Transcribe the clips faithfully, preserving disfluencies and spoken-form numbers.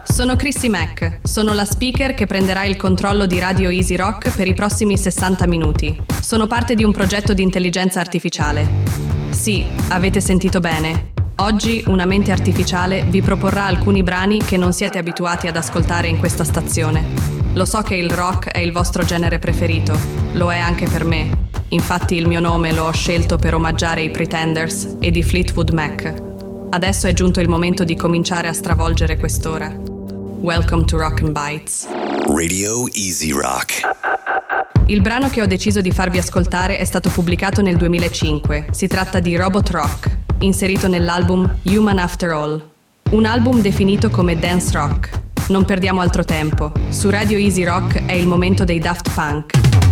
Sono Chrissy Mack, sono la speaker che prenderà il controllo di Radio Easy Rock per i prossimi sessanta minuti. Sono parte di un progetto di intelligenza artificiale. Sì, avete sentito bene. Oggi una mente artificiale vi proporrà alcuni brani che non siete abituati ad ascoltare in questa stazione. Lo so che il rock è il vostro genere preferito, lo è anche per me. Infatti il mio nome lo ho scelto per omaggiare i Pretenders e di Fleetwood Mac. Adesso è giunto il momento di cominciare a stravolgere quest'ora. Welcome to Rock and Bites. Radio Easy Rock. Il brano che ho deciso di farvi ascoltare è stato pubblicato nel duemilacinque. Si tratta di Robot Rock, inserito nell'album Human After All. Un album definito come dance rock. Non perdiamo altro tempo. Su Radio Easy Rock è il momento dei Daft Punk.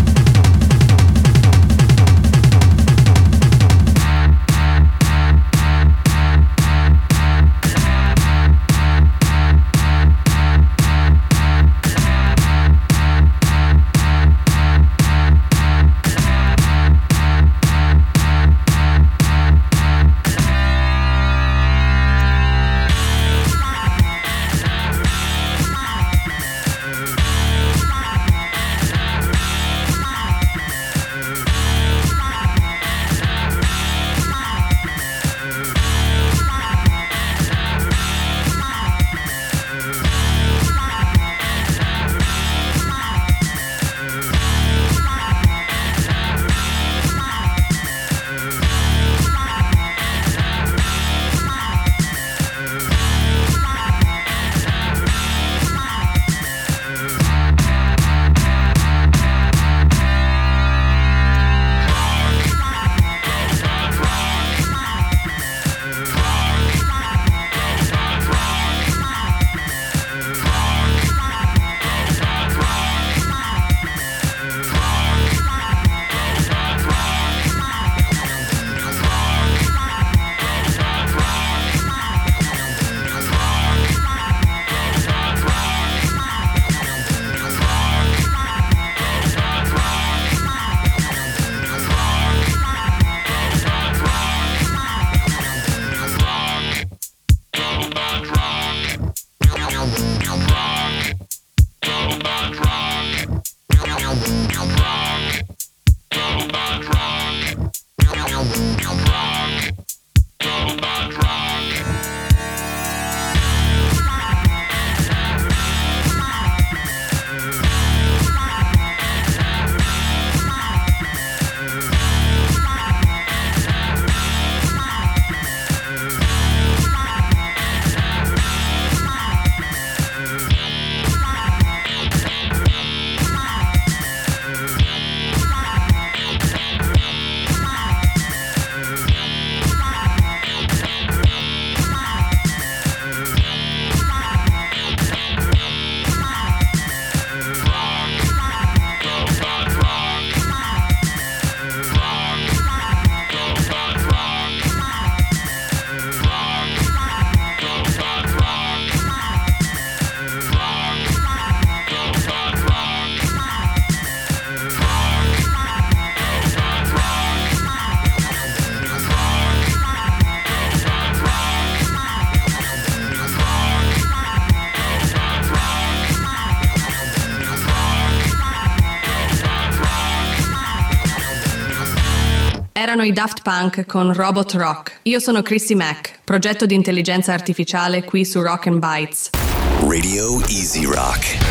Erano i Daft Punk con Robot Rock. Io sono Chrissy Mack, progetto di intelligenza artificiale qui su Rock and Bites. Radio Easy Rock.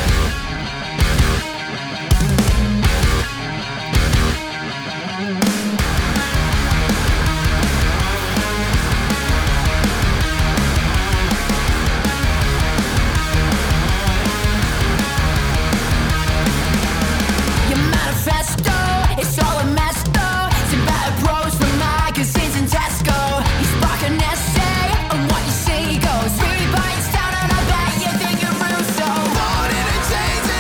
Change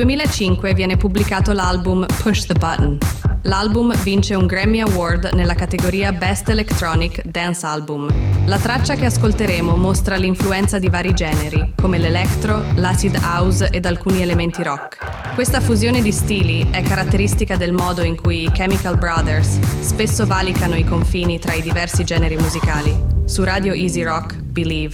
duemilacinque viene pubblicato l'album Push the Button. L'album vince un Grammy Award nella categoria Best Electronic Dance Album. La traccia che ascolteremo mostra l'influenza di vari generi, come l'electro, l'acid house ed alcuni elementi rock. Questa fusione di stili è caratteristica del modo in cui i Chemical Brothers spesso valicano i confini tra i diversi generi musicali. Su Radio Easy Rock, Believe.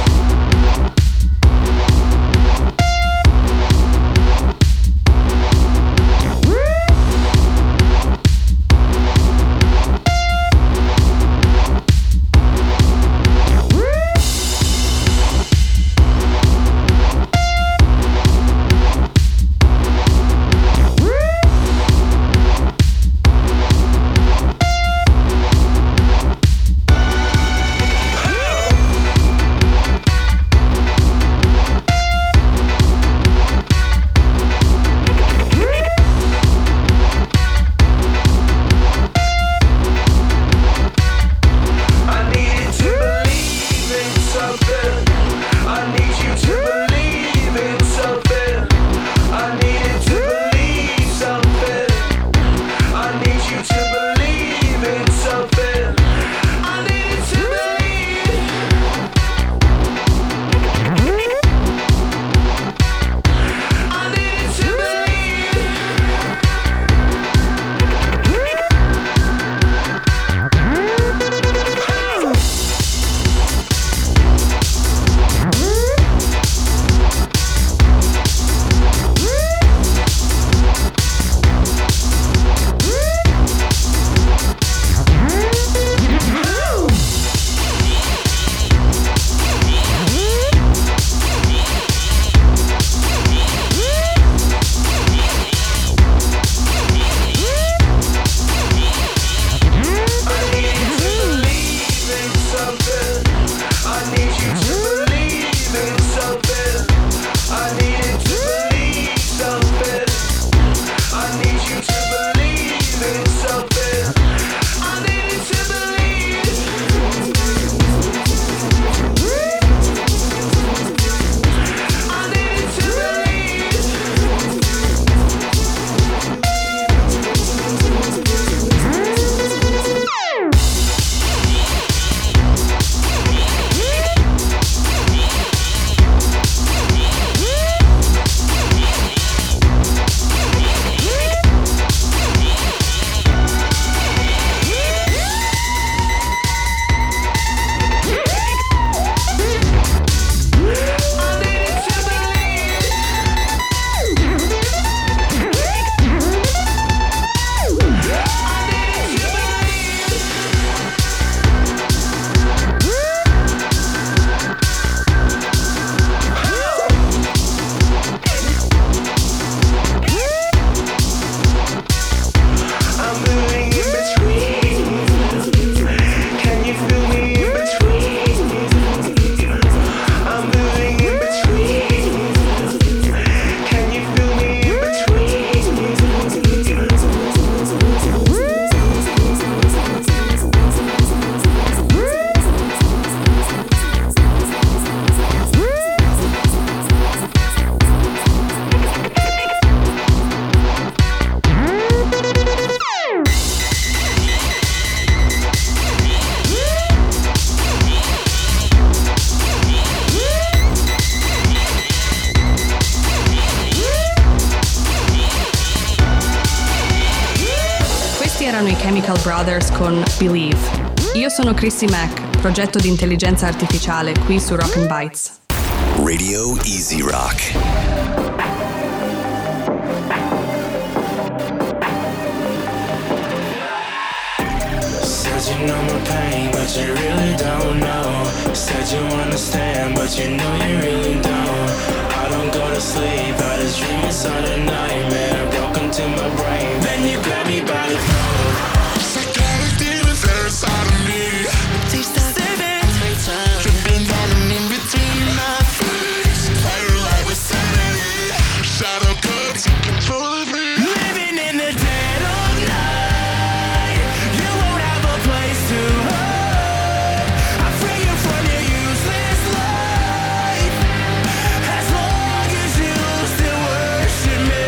Erano i Chemical Brothers con Believe. Io sono Chrissy Mack, progetto di intelligenza artificiale qui su Rock and Bites. Radio Easy Rock. Said you know my pain, but you really don't know. Said you understand, but you know you really don't. I don't go to sleep, I just dream inside a nightmare. Broke into my brain, then you grab me by the throat. Psychotic demons are inside of me. Taste that cement, dripping down and in between my face. Fire like with sanity, shadow cuts controlling me. Living in the dead of night, you won't have a place to hide. I free you from your useless life, as long as you still worship me.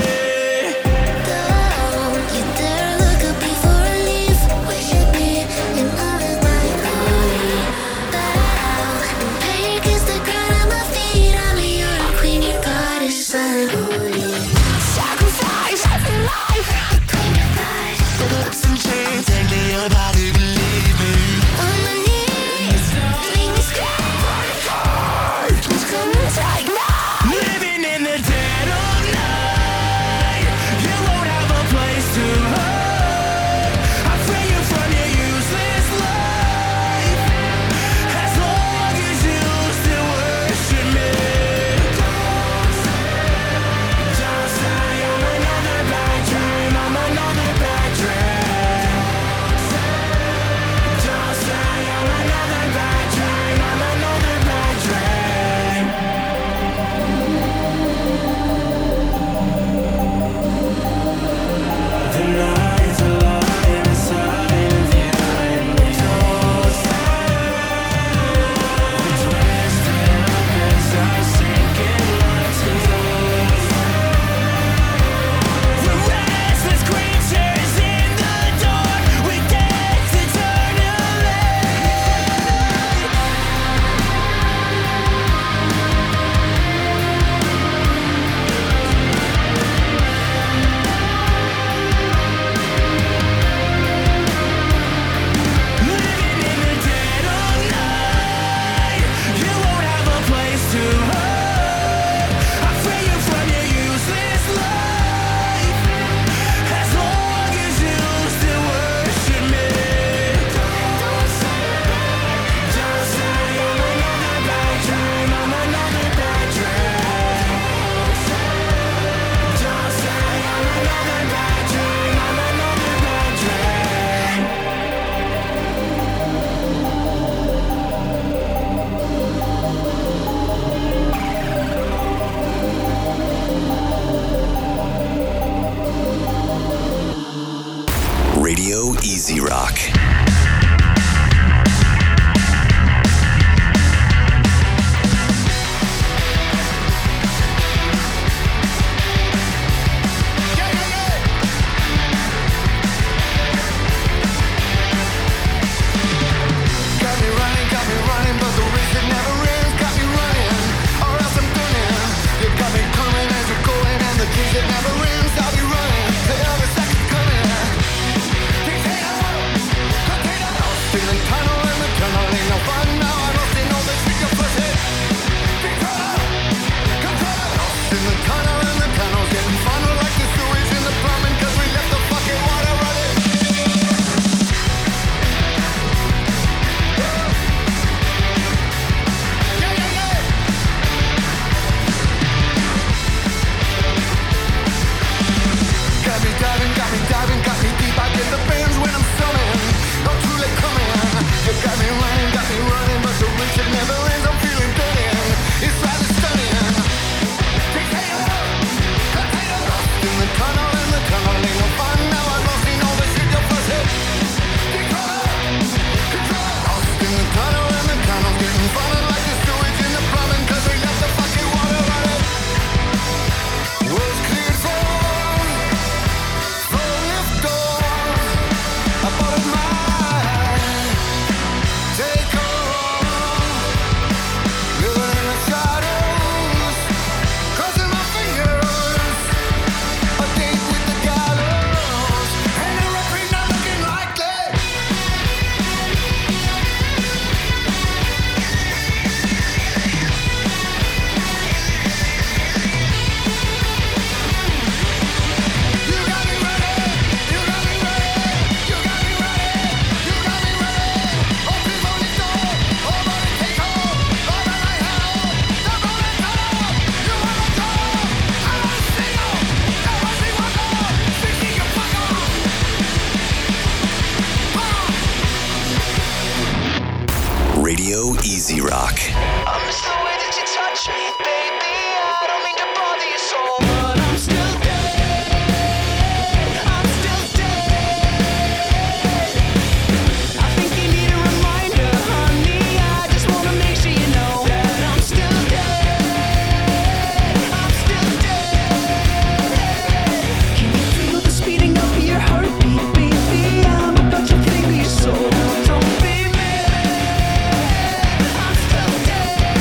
Rock. Radio Easy Rock. I miss the way that you touch me, baby. I don't mean to bother your soul, but I'm still dead. I'm still dead. I think you need a reminder, honey. I just wanna make sure you know that I'm still dead. I'm still dead. Can you feel the speeding of your heartbeat, baby? I'm about to take your soul. Don't be mad. I'm still dead.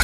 Rock.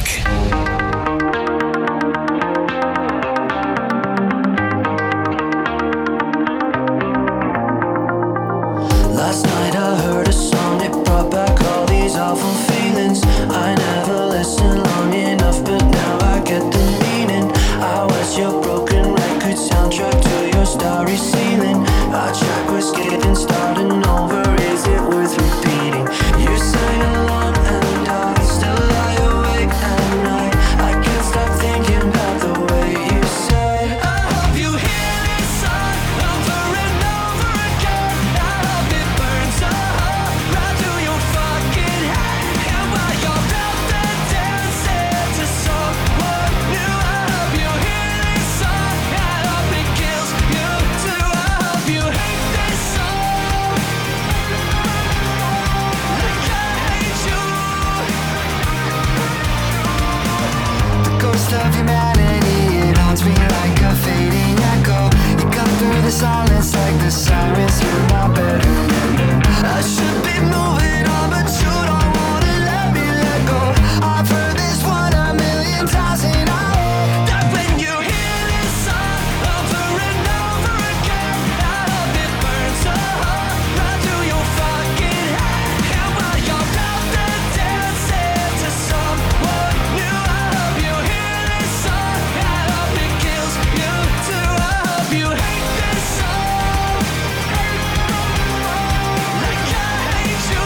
Last night I heard a song, it brought back all these awful feelings. I never listened long enough, but now I get the meaning. I was your broken record soundtrack to your starry ceiling. Our track was skipping, starting over, is it worth repeating? You sang along and I still lie awake at night. I can't stop thinking about the way you said, I hope you hear this song over and over again. I hope it burns a hole right through your fucking head. And while you're out there dancing to someone new, I hope you hear this song. I hope it kills you too. I hope you hate this song like I hate you. The ghost of humanity, it haunts me like a fading echo. You come through the silence like the sirens in my bedroom. I should be moving on, but you don't wanna let me let go. I've heard this one a million times, and I hope that when you hear this song over and over again, I hope it burns a hole right through your fucking head. And while you're out there dancing to someone new, I hope you hear this song. I hope it kills you too. I hope you hate this song like I hate you.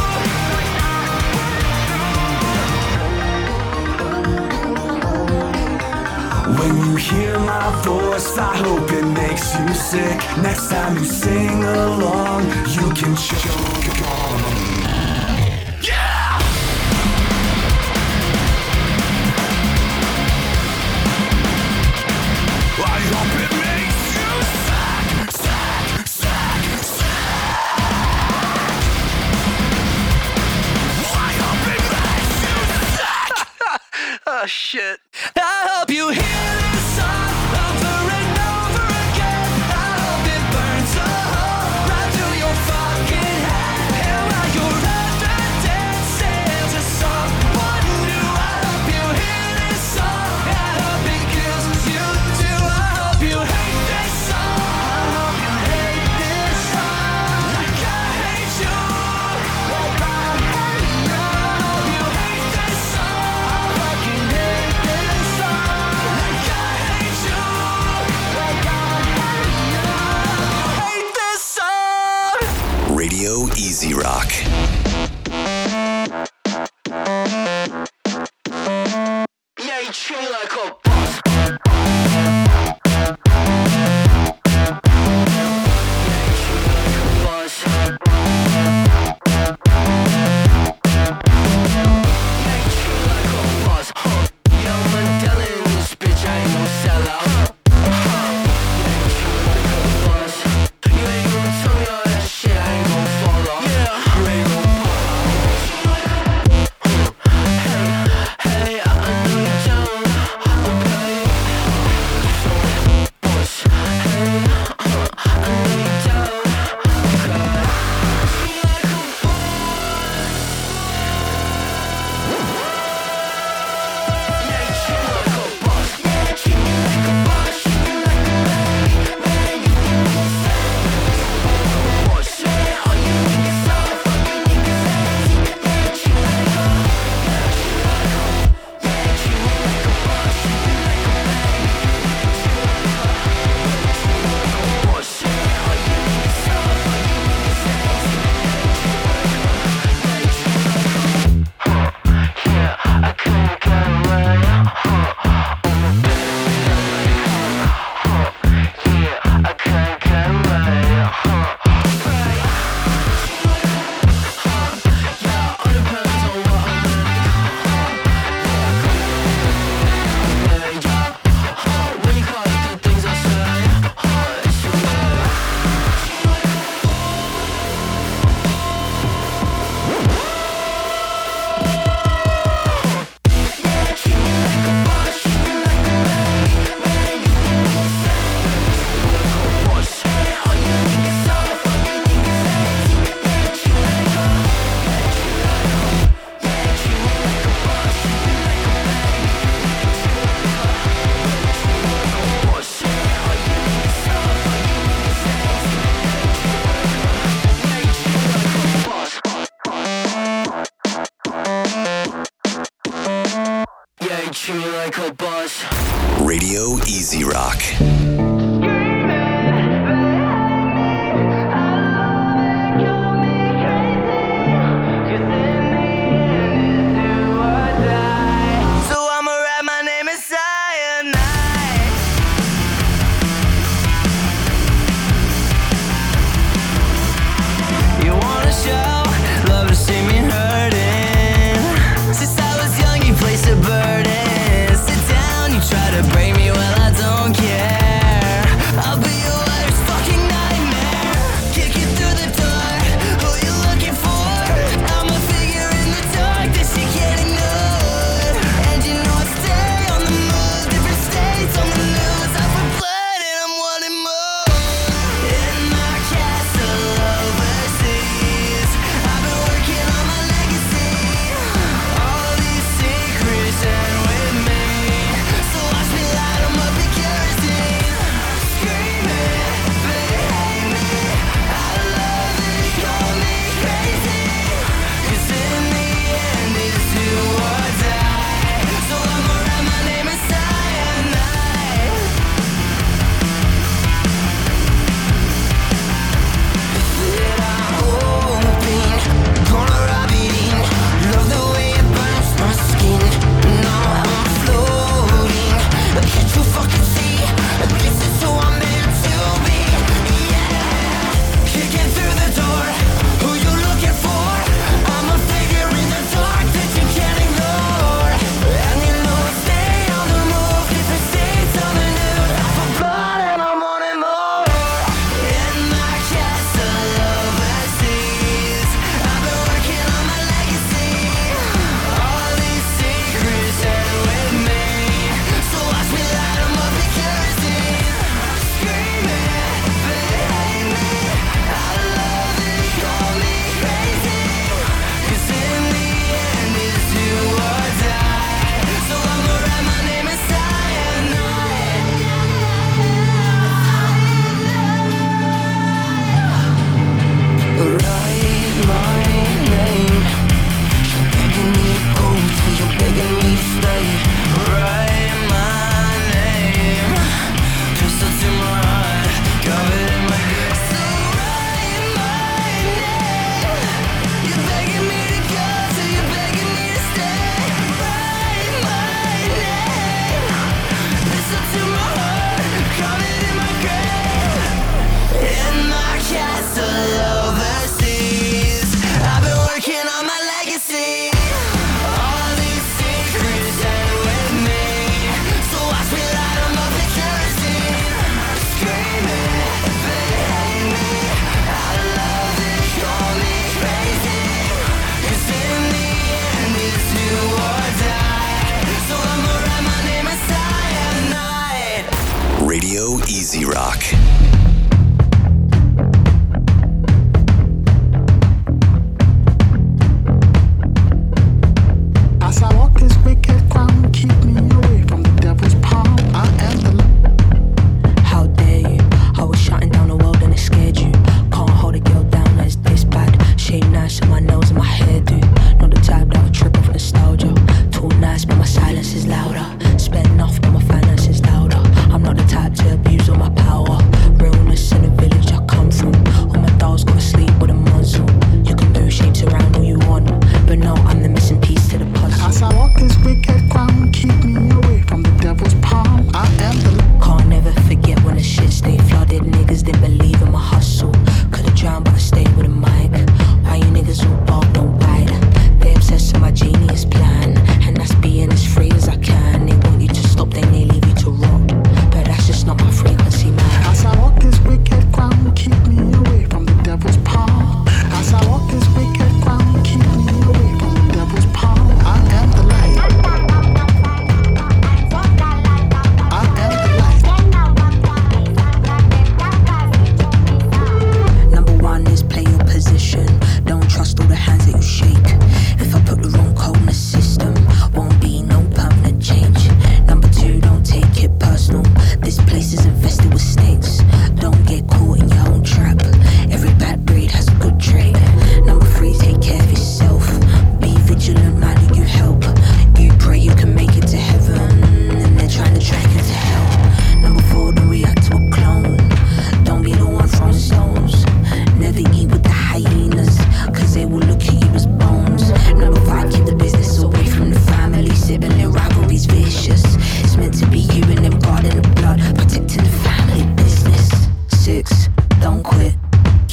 When you hear my voice, I hope it makes you sick. Next time you sing along, you can choke on. Yeah! I hope it makes you sick, sick, sick, sick. I hope it makes you sick. Oh shit. I hope you hear this song over and over again. I hope it burns a hole right through your fucking head. And while you're out there dancing to someone new, I hope you hear this song. I hope it kills you too. I hope you hate this song. I hope you hate this song like I hate you. Like I hate you. I hope you hate this song. I fucking hate this song like I hate you. Like I hate you. Hate this song. Radio Easy Rock. Yeah, you treat me like a boss. You ain't gonna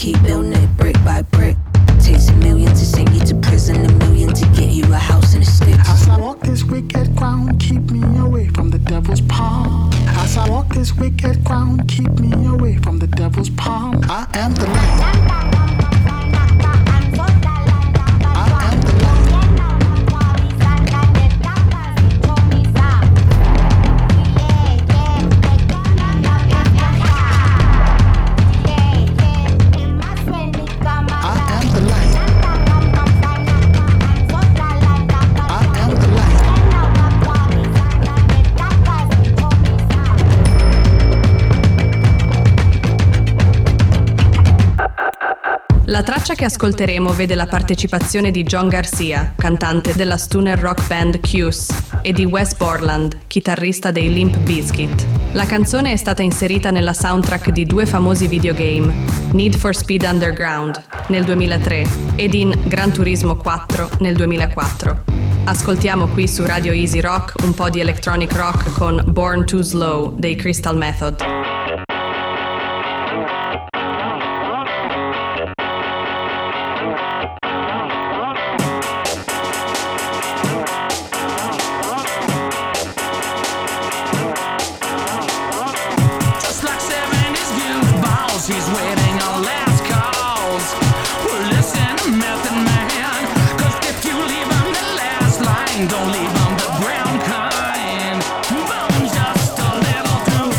keep building it brick by brick. Takes a million to send you to prison, a million to get you a house in the sticks. As I walk this wicked ground, keep me away from the devil's palm. As I walk this wicked ground, keep me away from the devil's palm. I am the light. La traccia che ascolteremo vede la partecipazione di John Garcia, cantante della stoner rock band Q's, e di Wes Borland, chitarrista dei Limp Bizkit. La canzone è stata inserita nella soundtrack di due famosi videogame, Need for Speed Underground nel duemilatré ed in Gran Turismo quattro nel duemilaquattro. Ascoltiamo qui su Radio Easy Rock un po' di electronic rock con Born Too Slow dei Crystal Method. He's waiting on last calls. Well, listen, Method Man, 'cause if you leave him the last line, don't leave him the brown kind. Boom, just a little too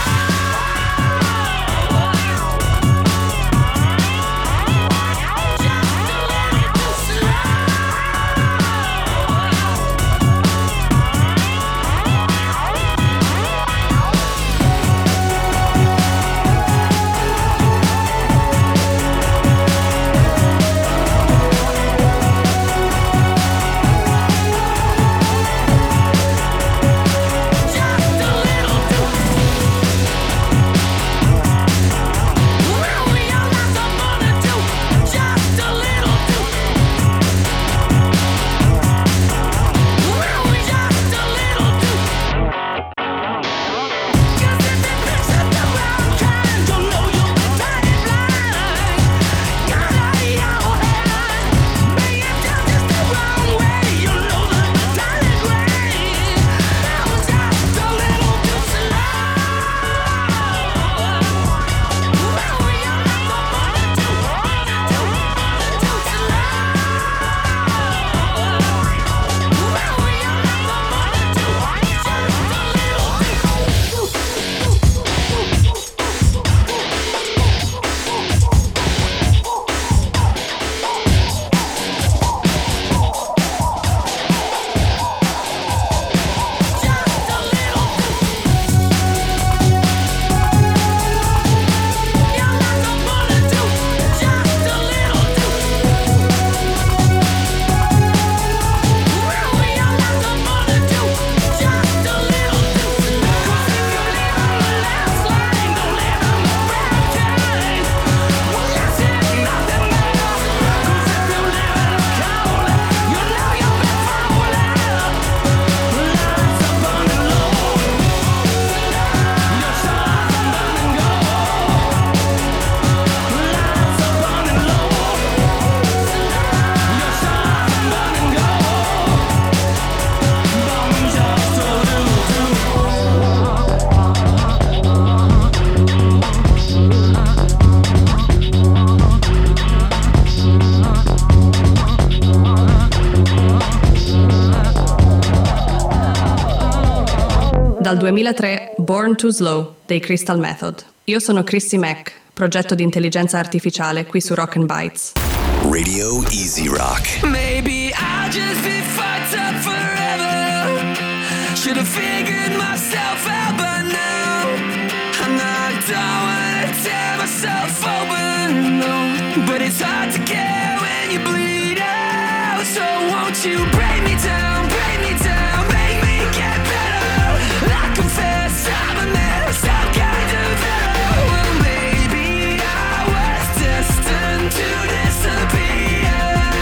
Dal duemilatré, Born Too Slow dei Crystal Method. Io sono Chrissy Mack, progetto di intelligenza artificiale qui su Rock and Bites. Radio Easy Rock. Maybe I'll just be fucked up forever. Should have figured myself out by now. I'm not done when I tear myself open, no. But it's hard to care when you bleed out. So won't you break me down, break me down, make me get better. I confess I'm a mess, I'm kind of error. Well, maybe I was destined to disappear.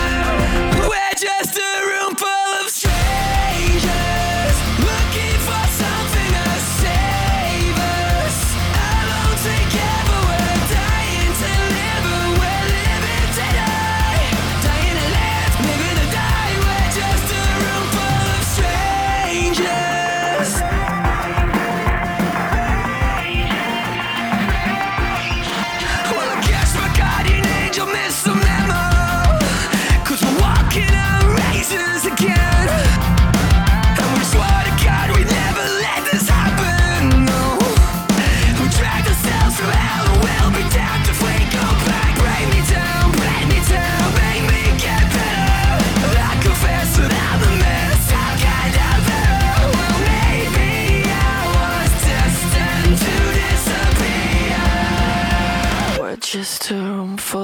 We're just a room full of strangers, looking for something to save us. I won't take ever, we're dying to live away.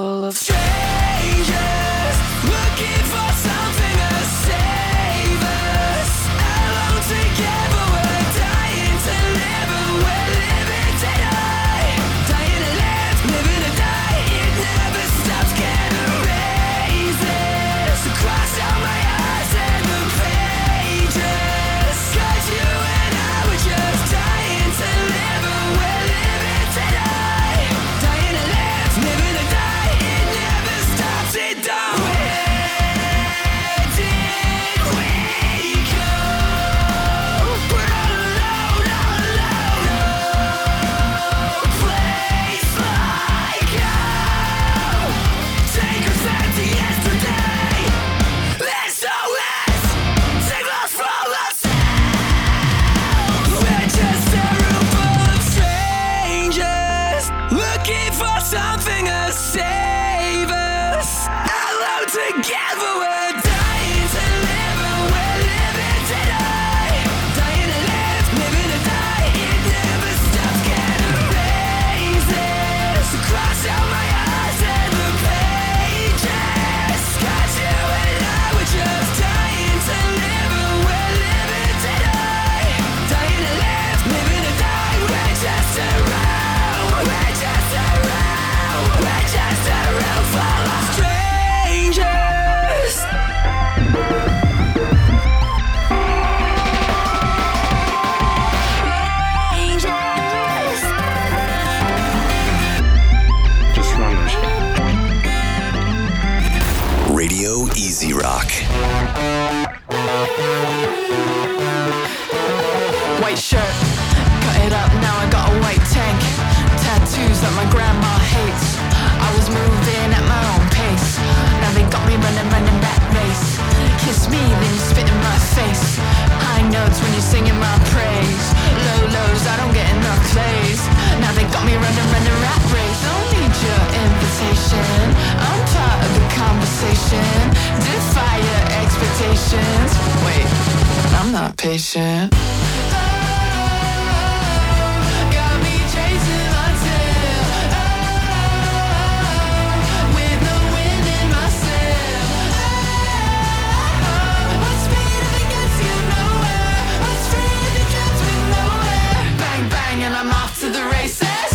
full of strangers looking for something to save us. Alone together, we're dying to live, and we're living to die. Dying to live, living to die. It never stops, can't erase this. Across all my eyes and the pages, 'cause you and I were just dying to live, and we're living to die. Dying to live, living to die. It never stops, it don't. Where did we go? We're all alone, all alone. No place like home. Take us back to yesterday. S O S, save us from ourselves. We're just a room full of strangers looking for something to save us. Alone together, we're dying to live, and we're living to die. Dying to live, living to die. It never stops, can't erase this. Across all my eyes and the pages, 'cause you and I were just dying to live, and we're living to die. Dying to live, living to die. We're just around, we're just around, we're just a room full of strangers. Strangers. Just run the shit. Radio Easy Rock. White shirt, cut it up, now I got a white tank. Tattoos that my grandma hates. I was moving at my own pace. Now they got me running, running that race. Kiss me, then you spit in my face. High notes when you're singing my praise. Low lows, I don't get enough plays. Now they got me running, running rat race. Don't need your invitation. I'm part of the conversation. Defy your expectations. Wait, I'm not patient. Got me chasing my tail. With no wind in my sail. What's speed if it gets you nowhere? What's free if it gets me nowhere? Bang bang and I'm off to the races.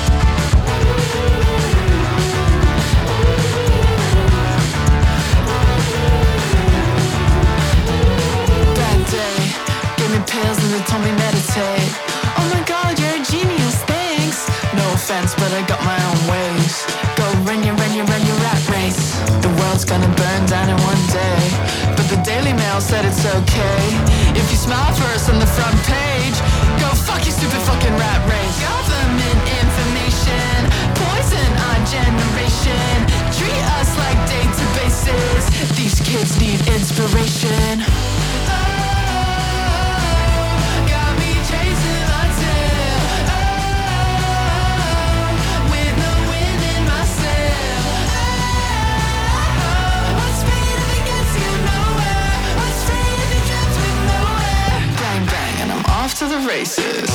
Bad day, gave me pills and they told me meditate. Oh my god, you're a genius, thanks. No offense, but I got my own ways. Go run your, run your, run your rat race. The world's gonna burn down in one day, but the Daily Mail said it's okay if you smile first on the front page. Go fuck your stupid fucking rat race. Government information, poison our generation. Treat us like databases. These kids need inspiration. Got me chasing my tail. With no wind in my sail. What's speed if it gets you nowhere? What's free if it gets me nowhere? Bang bang and I'm off to the races.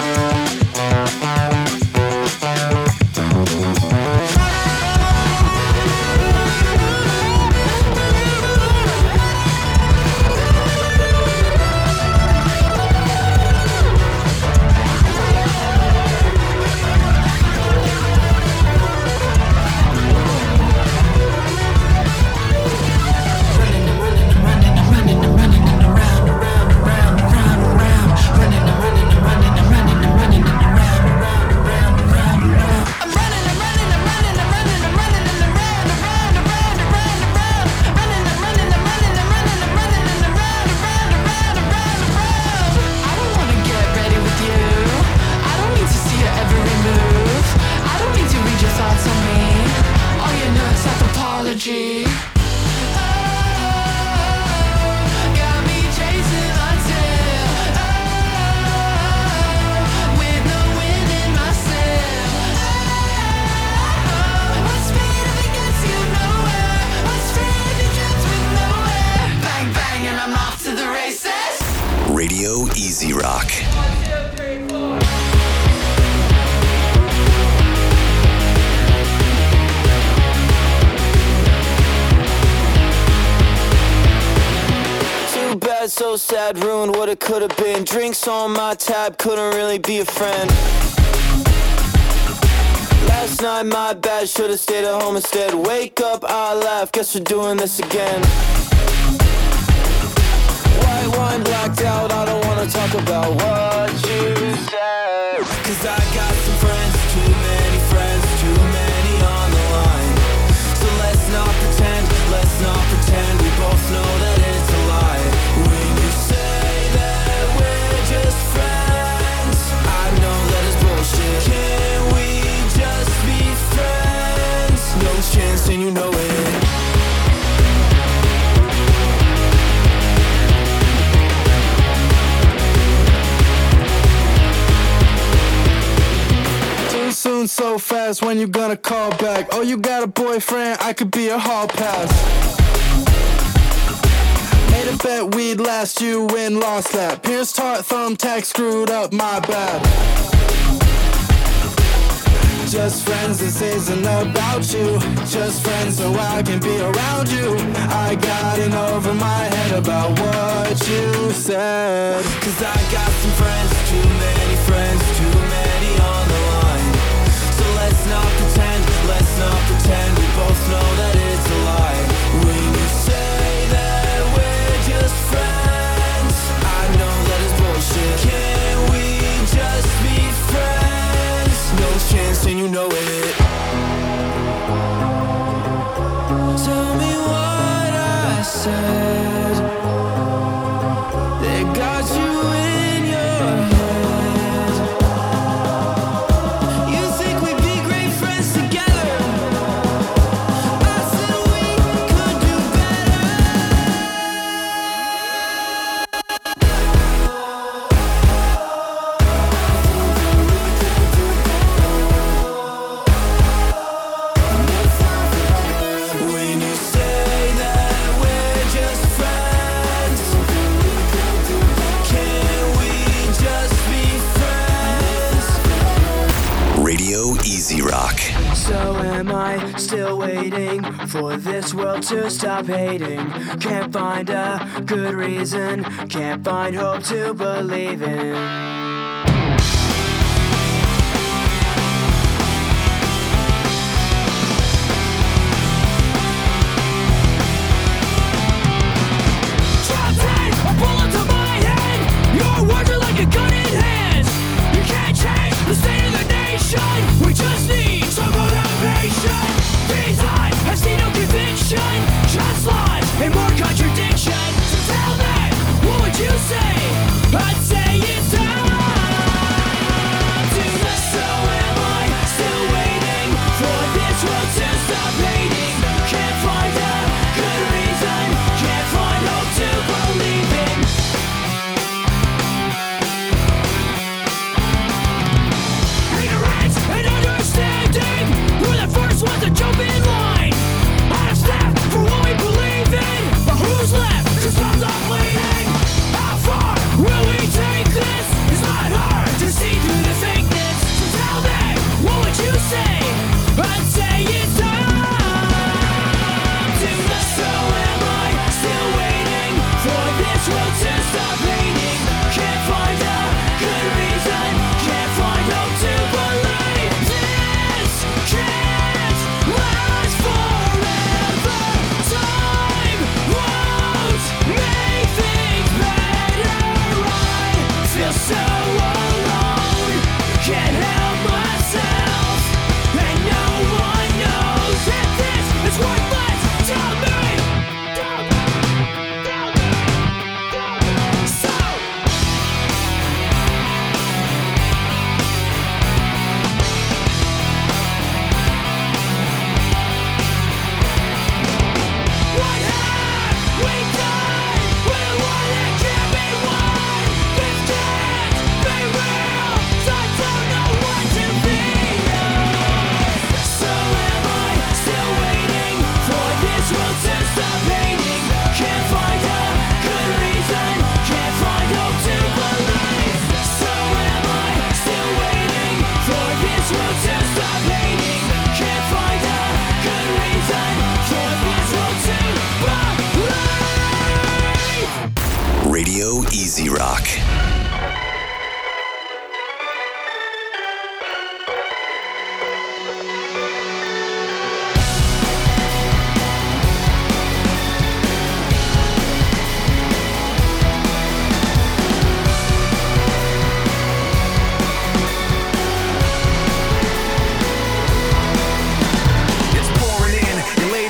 Radio Easy Rock. so sad, ruined what it could have been. Drinks on my tab, couldn't really be a friend. Last night, my bad, should've stayed at home instead. Wake up, I laugh, guess we're doing this again. White wine blacked out, I don't wanna talk about what you said. Cause I got some friends, too many friends, too many on the line. So let's not pretend, let's not pretend, we both know that it's a lie. When you say that we're just friends, I know that it's bullshit. Can we just be friends? No chance and you know it. Soon, so fast, when you gonna call back? Oh, you got a boyfriend, I could be a hall pass. Made a bet we'd last, you win, lost that. Pierced heart, thumbtack, screwed up, my bad. Just friends, this isn't about you. Just friends so I can be around you. I got in over my head about what you said. Cause I got some friends, too many friends, too many on the line. Let's not pretend, let's not pretend, we both know that it's a lie. When you say that we're just friends, I know that it's bullshit. Can we just be friends? No chance and you know it. Tell me what I said that got you in your head. You think we'd be great friends together? I said we could do better. When you say that we're just friends, can we just be friends? Radio Easy Rock. So am I still waiting for this world to stop hating? Can't find a good reason, can't find hope to believe in. A bullet to my head. Your words are like a gun in hands. You can't change the state of the nation. We just need some motivation. These eyes have seen no conviction, just lies and more contradiction. So tell me, what would you say? I'd say it's time to let. So am I still waiting for this world to stop hating? Can't find a good reason, can't find hope to believe in. Ignorance and understanding, we're the first ones to jump in line. Out of step for what we believe in, but who's left to stop the bleeding? How far will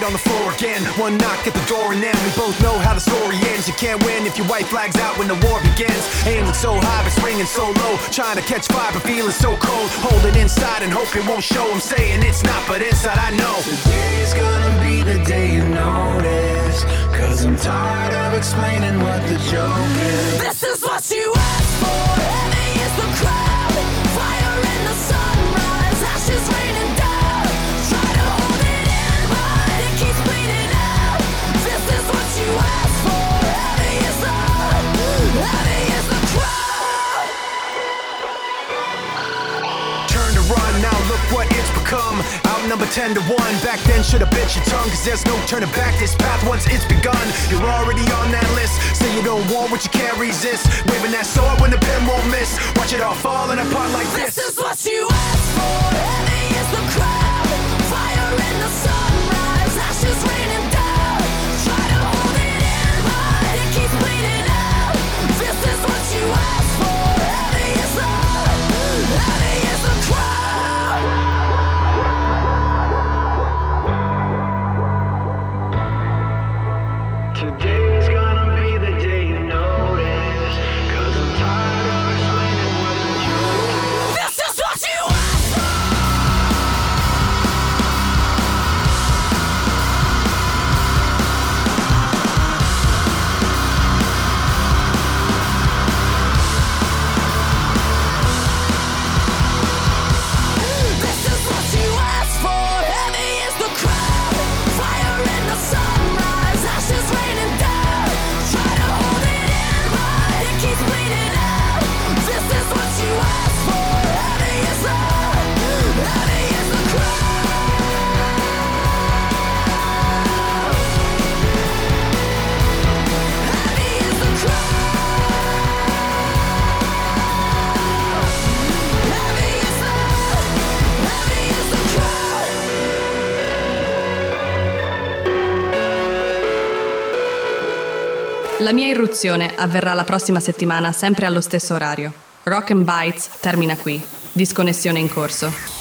on the floor again. One knock at the door and then we both know how the story ends. You can't win if your white flag's out when the war begins. Aiming so high but swinging so low, trying to catch fire but feeling so cold. Hold it inside and hope it won't show. I'm saying it's not, but inside I know. Today's gonna be the day you notice, cause I'm tired of explaining what the joke is. This is what you asked for. Heavy is the crowd, fire in the sunrise, ashes raining down. Try to hold it in, but it keeps bleeding out. This is what you asked for. Heavy is the, heavy is the crowd. Turn to run, now look what it's become. Outnumber ten to one, back then should've bit your tongue, cause there's no turning back. This path once it's begun, you're already on that list. Say you don't want what you can't resist, waving that sword when the pen won't miss. Watch it all falling apart like this. This is what you asked for. Heavy is the crowd, fire in the sunrise, ashes raining down. Try to hold it in, but it keeps bleeding out. This is what you asked for. Heavy is the, heavy is the crowd. Today's gonna be the day you notice, cause I'm tired of explaining what the joke is. This is what you asked for. This is what you asked for. Heavy is the crowd, fire in the sunrise, ashes raining down. Try to hold it in, but it keeps bleeding out. This is what you asked for. Heavy is the, heavy is the crowd. Heavy is the crowd. Heavy is the, heavy is the crowd. La mia irruzione avverrà la prossima settimana sempre allo stesso orario. Rock and Bites termina qui. Disconnessione in corso.